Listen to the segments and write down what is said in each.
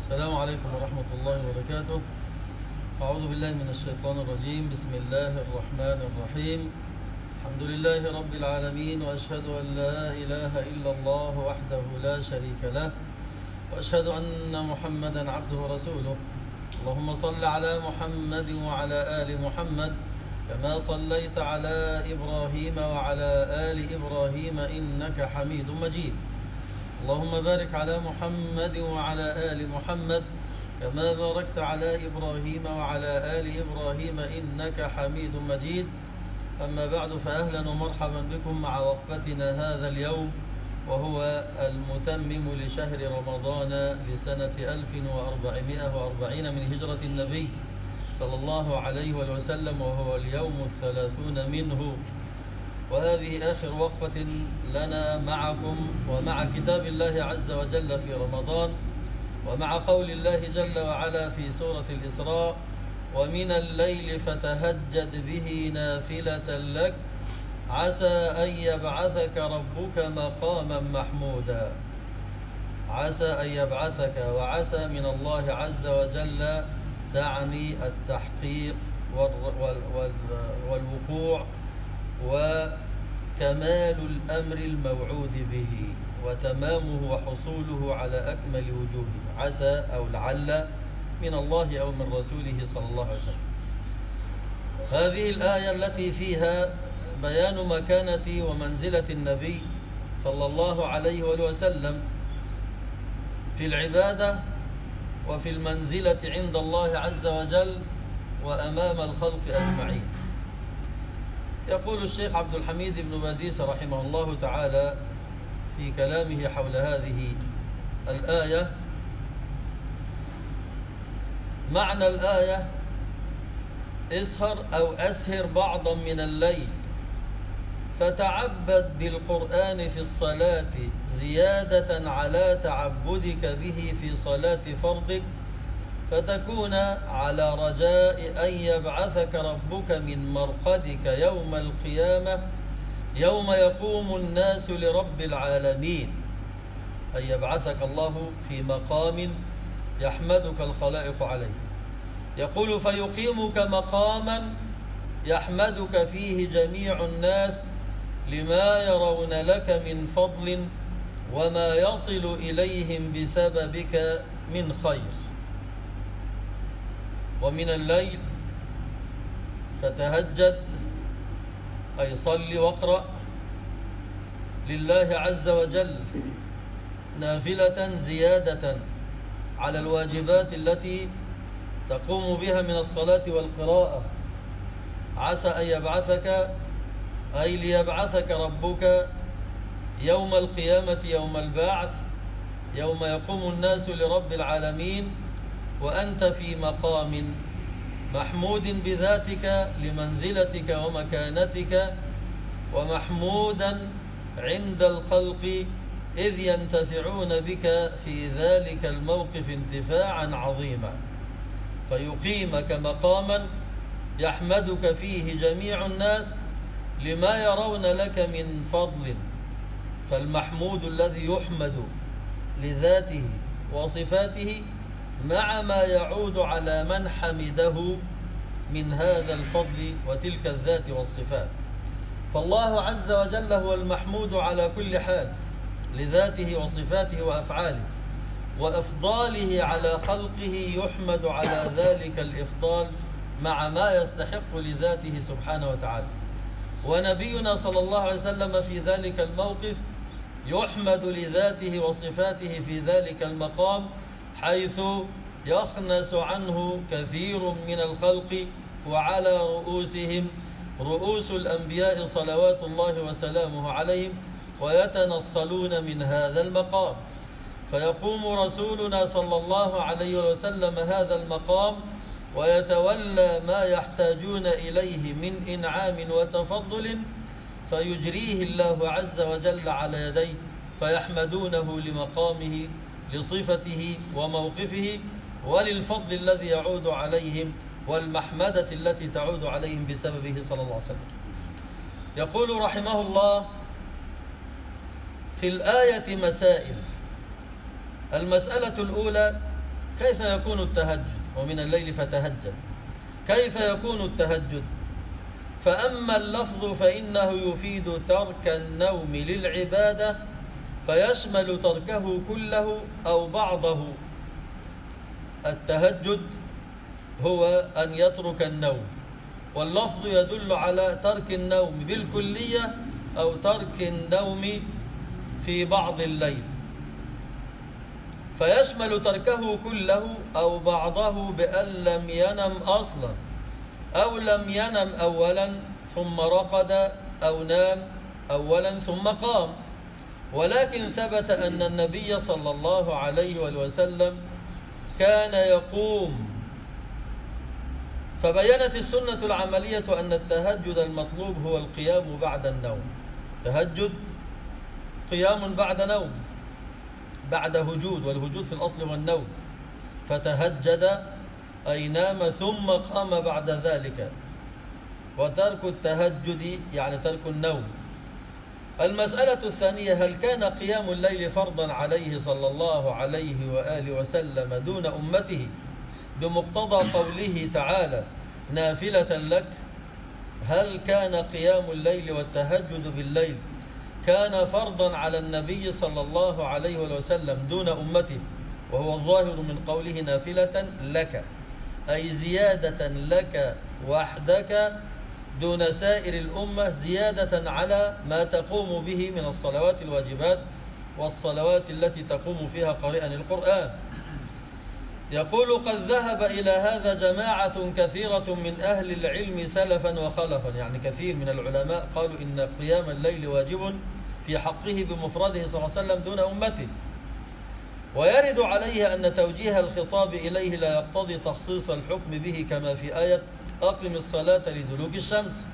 السلام عليكم ورحمة الله وبركاته. أعوذ بالله من الشيطان الرجيم. بسم الله الرحمن الرحيم. الحمد لله رب العالمين، وأشهد أن لا إله إلا الله وحده لا شريك له، وأشهد أن محمدا عبده ورسوله. اللهم صل على محمد وعلى آل محمد كما صليت على إبراهيم وعلى آل إبراهيم إنك حميد مجيد. اللهم بارك على محمد وعلى آل محمد كما باركت على إبراهيم وعلى آل إبراهيم إنك حميد مجيد. أما بعد، فأهلا ومرحبا بكم مع وقفتنا هذا اليوم، وهو المتمم لشهر رمضان لسنة 1440 من هجرة النبي صلى الله عليه وسلم، وهو اليوم 30 منه. وهذه آخر وقفة لنا معكم ومع كتاب الله عز وجل في رمضان، ومع قول الله جل وعلا في سورة الإسراء: ومن الليل فتهجد به نافلة لك عسى أن يبعثك ربك مقاما محمودا. عسى أن يبعثك، وعسى من الله عز وجل تعني التحقيق والوقوع وكمال الأمر الموعود به وتمامه وحصوله على أكمل وجوهه. عسى أو لعل من الله أو من رسوله صلى الله عليه وسلم. هذه الآية التي فيها بيان مكانة ومنزلة النبي صلى الله عليه وسلم في العبادة وفي المنزلة عند الله عز وجل وأمام الخلق أجمعين. يقول الشيخ عبد الحميد بن باديس رحمه الله تعالى في كلامه حول هذه الآية: معنى الآية: اسهر أو أسهر بعضا من الليل فتعبد بالقرآن في الصلاة زيادة على تعبدك به في صلاة فرضك، فتكون على رجاء أن يبعثك ربك من مرقدك يوم القيامة يوم يقوم الناس لرب العالمين، أن يبعثك الله في مقام يحمدك الخلائق عليه. يقول: فيقيمك مقاما يحمدك فيه جميع الناس لما يرون لك من فضل وما يصل إليهم بسببك من خير. ومن الليل فتهجد، أي صل واقرأ لله عز وجل نافلة زيادة على الواجبات التي تقوم بها من الصلاة والقراءة. عسى أن يبعثك، أي ليبعثك ربك يوم القيامة، يوم البعث، يوم يقوم الناس لرب العالمين، وأنت في مقام محمود بذاتك لمنزلتك ومكانتك، ومحمودا عند الخلق إذ ينتفعون بك في ذلك الموقف انتفاعا عظيما. فيقيمك مقاما يحمدك فيه جميع الناس لما يرون لك من فضل. فالمحمود الذي يحمد لذاته وصفاته مع ما يعود على من حمده من هذا الفضل وتلك الذات والصفات. فالله عز وجل هو المحمود على كل حال لذاته وصفاته وأفعاله، وإفضاله على خلقه يحمد على ذلك الإفضال مع ما يستحق لذاته سبحانه وتعالى. ونبينا صلى الله عليه وسلم في ذلك الموقف يحمد لذاته وصفاته في ذلك المقام، حيث يخنس عنه كثير من الخلق، وعلى رؤوسهم رؤوس الأنبياء صلوات الله وسلامه عليهم، ويتنصلون من هذا المقام. فيقوم رسولنا صلى الله عليه وسلم هذا المقام ويتولى ما يحتاجون إليه من إنعام وتفضل، فيجريه الله عز وجل على يديه، فيحمدونه لمقامه لصفته وموقفه وللفضل الذي يعود عليهم والمحمدة التي تعود عليهم بسببه صلى الله عليه وسلم. يقول رحمه الله: في الآية مسائل. المسألة الأولى: كيف يكون التهجد؟ ومن الليل فتهجد، كيف يكون التهجد؟ فأما اللفظ فإنه يفيد ترك النوم للعبادة، فيشمل تركه كله أو بعضه. التهجد هو أن يترك النوم، واللفظ يدل على ترك النوم بالكلية أو ترك النوم في بعض الليل، فيشمل تركه كله أو بعضه بأن لم ينم أصلا، أو لم ينم أولا ثم رقد، أو نام أولا ثم قام. ولكن ثبت أن النبي صلى الله عليه وسلم كان يقوم، فبينت السنة العملية أن التهجد المطلوب هو القيام بعد النوم. تهجد قيام بعد نوم، بعد هجود، والهجود في الأصل والنوم. فتهجد أي نام ثم قام بعد ذلك. وترك التهجد يعني ترك النوم. المسألة الثانية: هل كان قيام الليل فرضا عليه صلى الله عليه وآله وسلم دون أمته بمقتضى قوله تعالى نافلة لك؟ هل كان قيام الليل والتهجد بالليل كان فرضا على النبي صلى الله عليه وسلم دون أمته، وهو الظاهر من قوله نافلة لك، أي زيادة لك وحدك دون سائر الأمة، زيادة على ما تقوم به من الصلوات الواجبات والصلوات التي تقوم فيها قارئا القرآن. يقول: قد ذهب إلى هذا جماعة كثيرة من أهل العلم سلفا وخلفا، يعني كثير من العلماء قالوا إن قيام الليل واجب في حقه بمفرده صلى الله عليه وسلم دون أمته. ويرد عليه أن توجيه الخطاب إليه لا يقتضي تخصيص الحكم به، كما في آية أقم الصلاة لدلوك الشمس.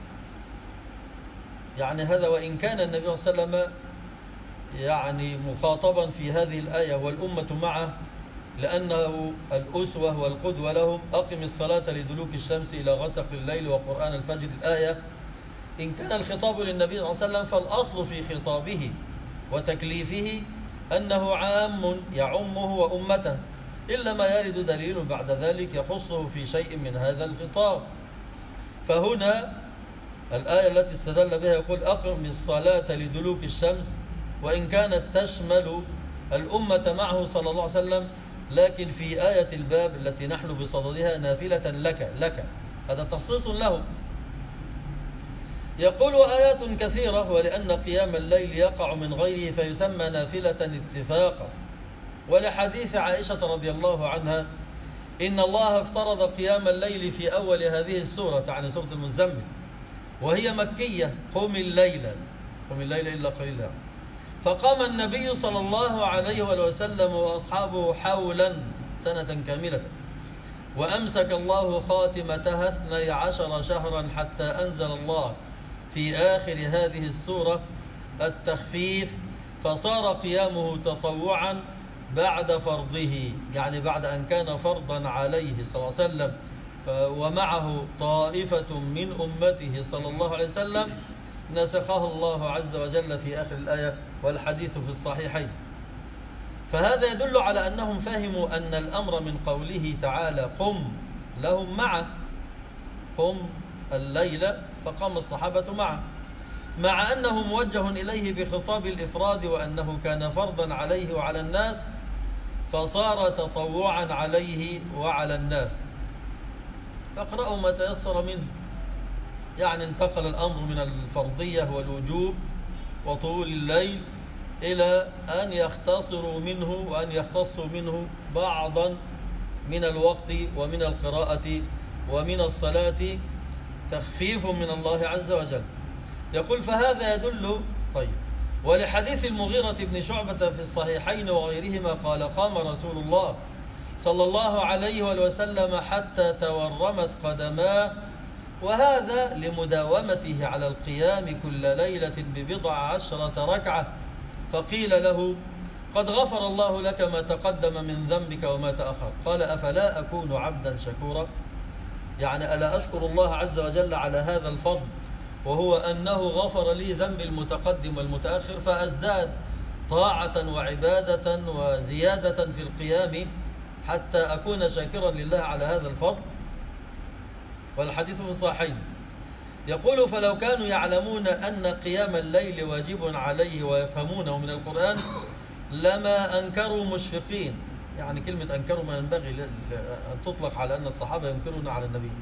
يعني هذا وإن كان النبي صلى الله عليه وسلم يعني مخاطبا في هذه الآية والأمة معه، لأنه الأسوة والقدوة لهم. أقم الصلاة لدلوك الشمس إلى غسق الليل وقرآن الفجر، الآية. إن كان الخطاب للنبي صلى الله عليه وسلم فالأصل في خطابه وتكليفه أنه عام يعمه وأمته، إلا ما يرد دليل بعد ذلك يخصه في شيء من هذا الخطاب. فهنا الآية التي استدل بها يقول أقم الصلاة لدلوك الشمس، وإن كانت تشمل الأمة معه صلى الله عليه وسلم، لكن في آية الباب التي نحن بصددها نافلة لك هذا تخصيص له. يقول: آيات كثيرة، ولأن قيام الليل يقع من غيره فيسمى نافلة اتفاقا. ولحديث عائشة رضي الله عنها إن الله افترض قيام الليل في أول هذه السورة، يعني سورة المزمل، وهي مكية: قم الليل إلا قليلا. فقام النبي صلى الله عليه وسلم وأصحابه حولا سنة كاملة، وأمسك الله خاتمتها 12 شهرا، حتى أنزل الله في آخر هذه السورة التخفيف، فصار قيامه تطوعا بعد فرضه، يعني بعد أن كان فرضا عليه صلى الله عليه وسلم ومعه طائفة من أمته صلى الله عليه وسلم، نسخه الله عز وجل في آخر الآية، والحديث في الصحيحين. فهذا يدل على أنهم فهموا أن الأمر من قوله تعالى قم لهم معه، قم الليل، فقام الصحابة معه، مع أنه موجه إليه بخطاب الإفراد، وأنه كان فرضا عليه وعلى الناس، فصار تطوعا عليه وعلى الناس. فاقرأوا ما تيسر منه. يعني انتقل الأمر من الفرضية والوجوب وطول الليل إلى أن يختصروا منه وأن يختصوا منه بعضا من الوقت ومن القراءة ومن الصلاة، تخفيف من الله عز وجل. يقول: فهذا يدل. طيب، ولحديث المغيرة بن شعبة في الصحيحين وغيرهما قال: قام رسول الله صلى الله عليه وسلم حتى تورمت قدماه، وهذا لمداومته على القيام كل ليلة ب10 ركعة. فقيل له: قد غفر الله لك ما تقدم من ذنبك وما تأخر. قال: أفلا أكون عبدا شكورا؟ يعني ألا أشكر الله عز وجل على هذا الفضل، وهو أنه غفر لي ذنب المتقدم والمتأخر، فأزداد طاعة وعبادة وزيادة في القيام حتى أكون شاكرا لله على هذا الفضل؟ والحديث في الصحيحين. يقول فلو كانوا يعلمون أن قيام الليل واجب عليه ويفهمونه من القرآن لما أنكروا مشفقين. يعني كلمة أنكروا ما ينبغي أن تطلق على أن الصحابة ينكرون على النبي.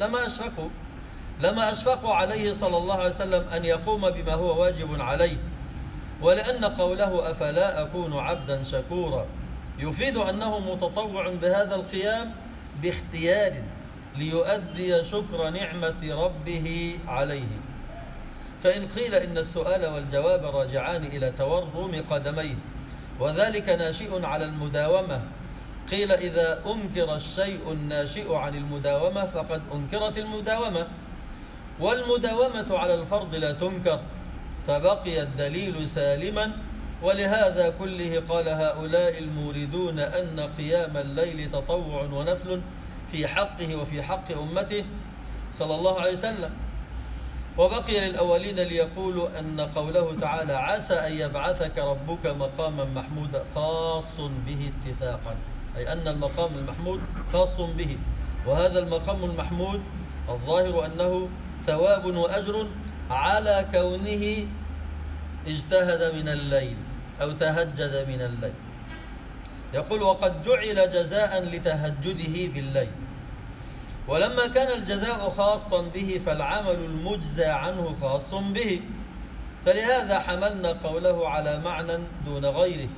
لما أشفقوا عليه صلى الله عليه وسلم أن يقوم بما هو واجب عليه. ولأن قوله أفلا أكون عبدا شكورا يفيد أنه متطوع بهذا القيام باختيار ليؤدي شكر نعمة ربه عليه. فإن قيل إن السؤال والجواب راجعان إلى تورم قدميه وذلك ناشئ على المداومة، قيل إذا أنكر الشيء الناشئ عن المداومة فقد أنكرت المداومة، والمداومة على الفرض لا تنكر، فبقي الدليل سالما. ولهذا كله قال هؤلاء الموردون أن قيام الليل تطوع ونفل في حقه وفي حق أمته صلى الله عليه وسلم. وبقي للأولين ليقولوا أن قوله تعالى عسى أن يبعثك ربك مقاما محمودا خاص به اتفاقا، أي أن المقام المحمود خاص به، وهذا المقام المحمود الظاهر أنه ثواب وأجر على كونه اجتهد من الليل أو تهجد من الليل. يقول وقد جعل جزاء لتهجده بالليل، ولما كان الجزاء خاصا به فالعمل المجزى عنه خاص به، فلهذا حملنا قوله على معنى دون غيره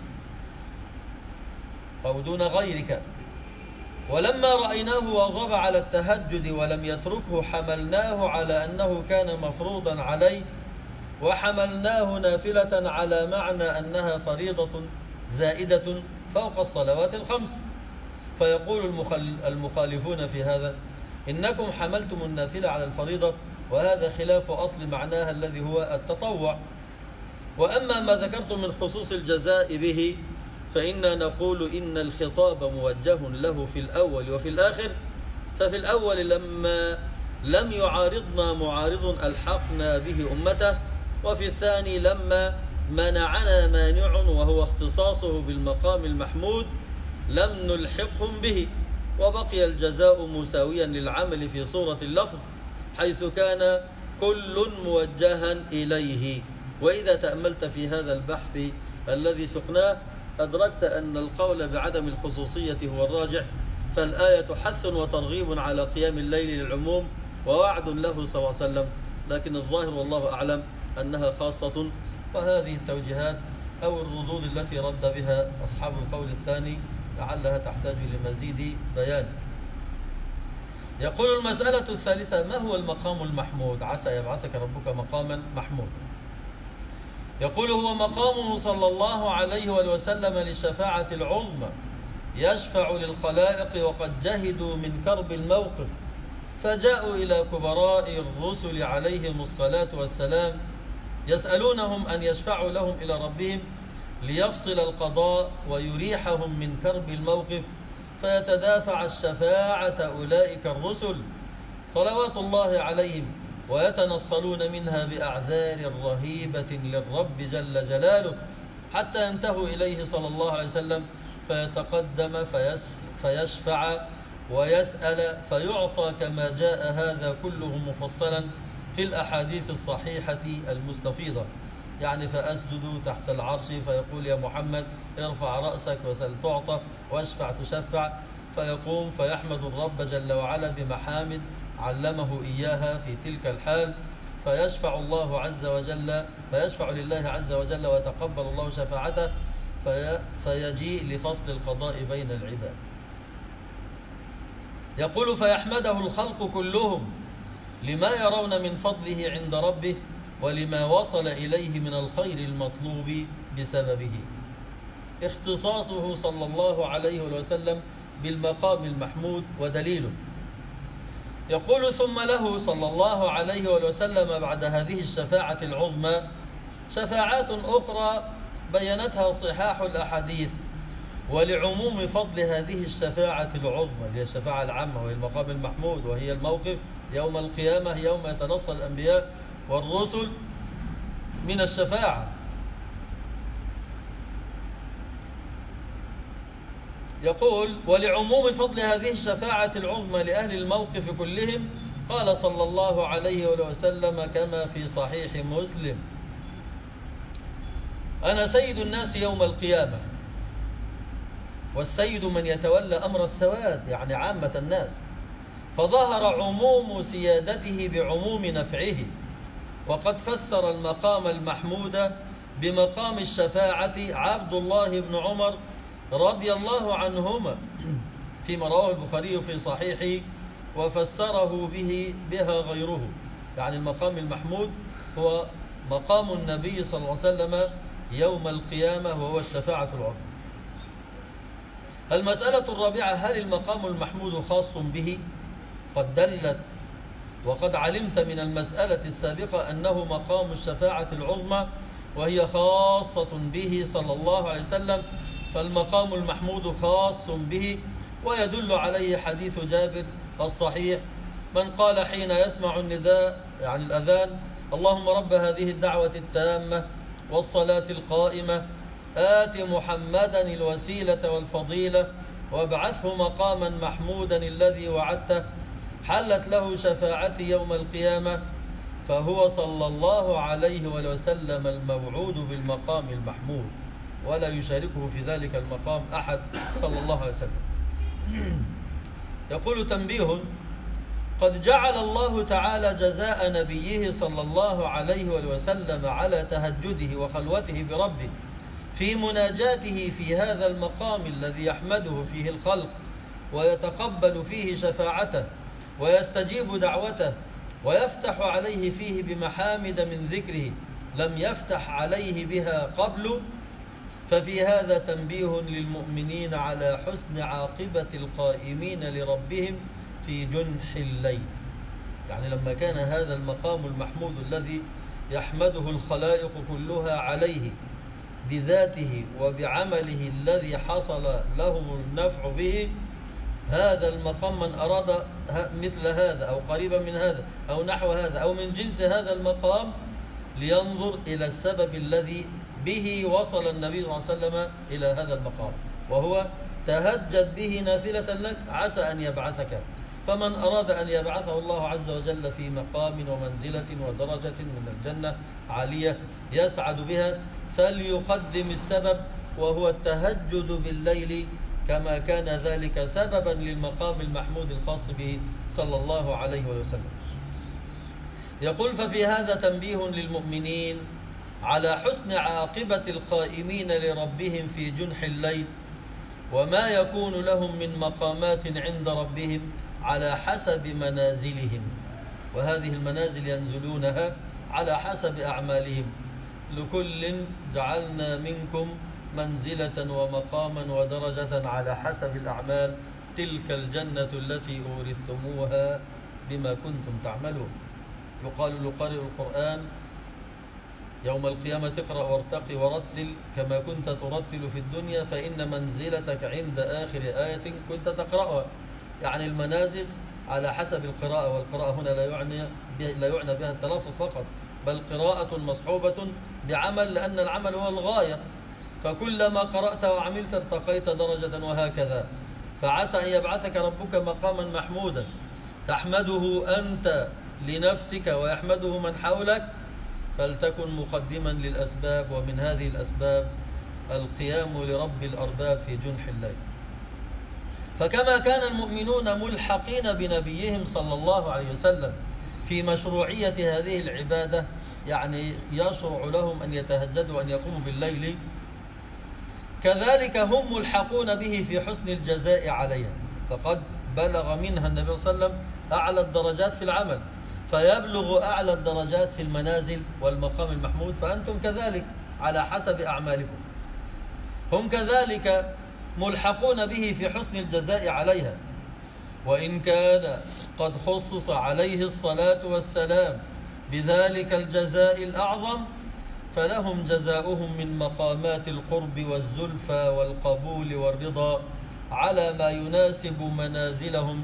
أو دون غيرك. ولما رأيناه واظب على التهجد ولم يتركه حملناه على أنه كان مفروضا عليه، وحملناه نافلة على معنى أنها فريضة زائدة فوق الصلوات الخمس. فيقول المخالفون في هذا إنكم حملتم النافلة على الفريضة، وهذا خلاف أصل معناها الذي هو التطوع. وأما ما ذكرتم من خصوص الجزاء به فإنا نقول إن الخطاب موجه له في الأول وفي الآخر. ففي الأول لما لم يعارضنا معارض ألحقنا به أمته، وفي الثاني لما منعنا مانع وهو اختصاصه بالمقام المحمود لم نلحقهم به. وبقي الجزاء مساويا للعمل في صورة اللفظ حيث كان كل موجها إليه. وإذا تأملت في هذا البحث الذي سقناه أدركت أن القول بعدم الخصوصية هو الراجح، فالآية حث وترغيب على قيام الليل للعموم ووعد له صلى الله عليه وسلم، لكن الظاهر والله أعلم أنها خاصة. وهذه التوجيهات أو الردود التي رد بها أصحاب القول الثاني لعلها تحتاج لمزيد بيان. يقول المسألة الثالثة ما هو المقام المحمود؟ عسى يبعثك ربك مقاما محمود. يقول هو مقامه صلى الله عليه وسلم للشفاعة العظمى، يشفع للخلائق وقد جهدوا من كرب الموقف فجاءوا إلى كبراء الرسل عليهم الصلاة والسلام يسألونهم أن يشفعوا لهم إلى ربهم ليفصل القضاء ويريحهم من كرب الموقف، فيتدافع الشفاعة أولئك الرسل صلوات الله عليهم ويتنصلون منها بأعذار رهيبة للرب جل جلاله، حتى ينتهوا إليه صلى الله عليه وسلم فيتقدم فيشفع ويسأل فيعطى كما جاء هذا كله مفصلا في الأحاديث الصحيحة المستفيضة. يعني فأسجد تحت العرش فيقول يا محمد ارفع رأسك وسل تعطى واشفع تشفع، فيقوم فيحمد الرب جل وعلا بمحامد علمه إياها في تلك الحال، فيشفع لله عز وجل ويتقبل الله شفاعته فيجيء لفصل القضاء بين العباد. يقول فيحمده الخلق كلهم لما يرون من فضله عند ربه ولما وصل إليه من الخير المطلوب بسببه. اختصاصه صلى الله عليه وسلم بالمقام المحمود ودليله. يقول ثم له صلى الله عليه وسلم بعد هذه الشفاعة العظمى شفاعات أخرى بينتها صحاح الأحاديث، ولعموم فضل هذه الشفاعة العظمى هي الشفاعة العامة وهي المقام المحمود وهي الموقف يوم القيامة يوم يتنصل الأنبياء والرسل من الشفاعة. يقول: ولعموم فضل هذه الشفاعة العظمى لأهل الموقف كلهم قال صلى الله عليه وسلم كما في صحيح مسلم: أنا سيد الناس يوم القيامة، والسيد من يتولى أمر السواد، يعني عامة الناس، فظهر عموم سيادته بعموم نفعه. وقد فسر المقام المحمود بمقام الشفاعة عبد الله بن عمر رضي الله عنهما فيما رواه البخاري في صحيحه، وفسره بها غيره. يعني المقام المحمود هو مقام النبي صلى الله عليه وسلم يوم القيامة، وهو الشفاعة العظمى. المسألة الرابعة: هل المقام المحمود خاص به؟ قد دلت وقد علمت من المسألة السابقة أنه مقام الشفاعة العظمى، وهي خاصة به صلى الله عليه وسلم، فالمقام المحمود خاص به، ويدل عليه حديث جابر الصحيح: من قال حين يسمع النداء، يعني الأذان: اللهم رب هذه الدعوة التامة والصلاة القائمة آت محمدا الوسيلة والفضيلة وابعثه مقاما محمودا الذي وعدته، حلت له شفاعتي يوم القيامة، فهو صلى الله عليه وسلم الموعود بالمقام المحمود، ولا يشاركه في ذلك المقام أحد صلى الله عليه وسلم. يقول: تنبيه: قد جعل الله تعالى جزاء نبيه صلى الله عليه وسلم على تهجده وخلوته بربه في مناجاته في هذا المقام الذي يحمده فيه الخلق ويتقبل فيه شفاعته ويستجيب دعوته ويفتح عليه فيه بمحامد من ذكره لم يفتح عليه بها قبل، ففي هذا تنبيه للمؤمنين على حسن عاقبة القائمين لربهم في جنح الليل. يعني لما كان هذا المقام المحمود الذي يحمده الخلائق كلها عليه بذاته وبعمله الذي حصل لهم النفع به، هذا المقام من أراد مثل هذا أو قريبا من هذا أو نحو هذا أو من جنس هذا المقام لينظر إلى السبب الذي به وصل النبي صلى الله عليه وسلم إلى هذا المقام، وهو تهجد به نافلة لك عسى أن يبعثك. فمن أراد أن يبعثه الله عز وجل في مقام ومنزلة ودرجة من الجنة عالية يسعد بها فليقدم السبب، وهو التهجد بالليل، كما كان ذلك سببا للمقام المحمود الخاص به صلى الله عليه وسلم. يقول: ففي هذا تنبيه للمؤمنين على حسن عاقبة القائمين لربهم في جنح الليل، وما يكون لهم من مقامات عند ربهم على حسب منازلهم، وهذه المنازل ينزلونها على حسب أعمالهم. لكل جعلنا منكم منزلة ومقاما ودرجة على حسب الأعمال، تلك الجنة التي أورثتموها بما كنتم تعملون. يقال لقارئ القرآن يوم القيامة: اقرأ وارتقي ورتل كما كنت ترتل في الدنيا، فإن منزلتك عند آخر آية كنت تقرأها. يعني المنازل على حسب القراءة، والقراءة هنا لا يعنى بها التلفظ فقط، بل قراءة مصحوبة بعمل، لأن العمل هو الغاية، فكلما قرأت وعملت ارتقيت درجة وهكذا. فعسى أن يبعثك ربك مقاما محمودا تحمده أنت لنفسك ويحمده من حولك، فلتكن مقدما للأسباب، ومن هذه الأسباب القيام لرب الأرباب في جنح الليل. فكما كان المؤمنون ملحقين بنبيهم صلى الله عليه وسلم في مشروعية هذه العبادة، يعني يشرع لهم أن يتهجدوا وأن يقوموا بالليل، كذلك هم ملحقون به في حسن الجزاء عليها، فقد بلغ منها النبي صلى الله عليه وسلم أعلى الدرجات في العمل، فيبلغ أعلى الدرجات في المنازل والمقام المحمود، فأنتم كذلك على حسب أعمالكم. هم كذلك ملحقون به في حسن الجزاء عليها، وإن كان قد خصص عليه الصلاة والسلام بذلك الجزاء الأعظم، فلهم جزاؤهم من مقامات القرب والزلفى والقبول والرضا على ما يناسب منازلهم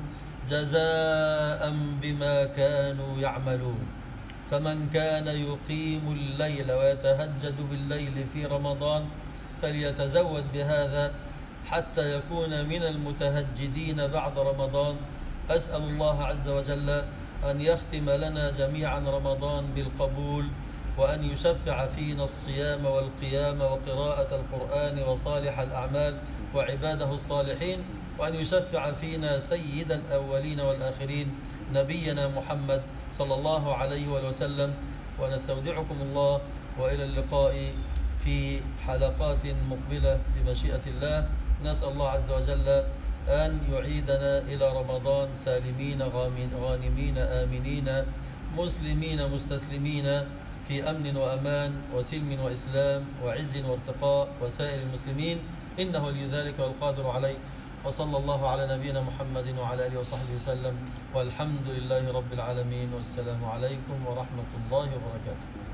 جزاء بما كانوا يعملون. فمن كان يقيم الليل ويتهجد بالليل في رمضان فليتزود بهذا، حتى يكون من المتهجدين بعد رمضان. أسأل الله عز وجل أن يختم لنا جميعا رمضان بالقبول، وأن يشفع فينا الصيام والقيام وقراءة القرآن وصالح الأعمال وعباده الصالحين، وأن يشفع فينا سيد الأولين والآخرين نبينا محمد صلى الله عليه وسلم. ونستودعكم الله، وإلى اللقاء في حلقات مقبلة بمشيئة الله. نسأل الله عز وجل أن يعيدنا إلى رمضان سالمين غانمين آمنين مسلمين مستسلمين في أمن وأمان وسلم وإسلام وعز وارتقاء وسائر المسلمين، إنه لذلك والقادر عليه. وصلى الله على نبينا محمد وعلى آله وصحبه وسلم، والحمد لله رب العالمين، والسلام عليكم ورحمة الله وبركاته.